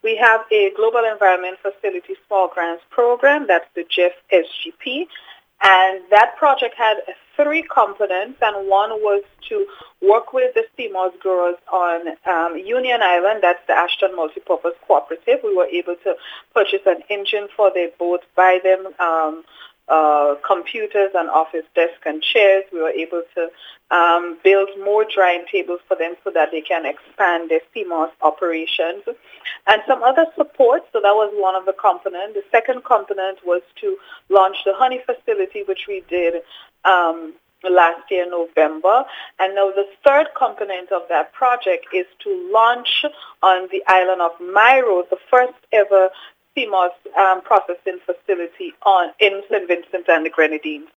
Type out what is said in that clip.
We have a Global Environment Facility Small Grants Program, that's the GIF SGP, and that project had three components, and one was to work with the sea moss growers on Union Island, that's the Ashton Multipurpose Cooperative. We were able to purchase an engine for their boat, buy them computers and office desk and chairs. We were able to build more drying tables for them so that they can expand their sea moss operations. And some other support, so that was one of the components. The second component was to launch the honey facility, which we did last year, November. And now the third component of that project is to launch on the island of Mairo, the first ever sea moss processing facility in St. Vincent and the Grenadines.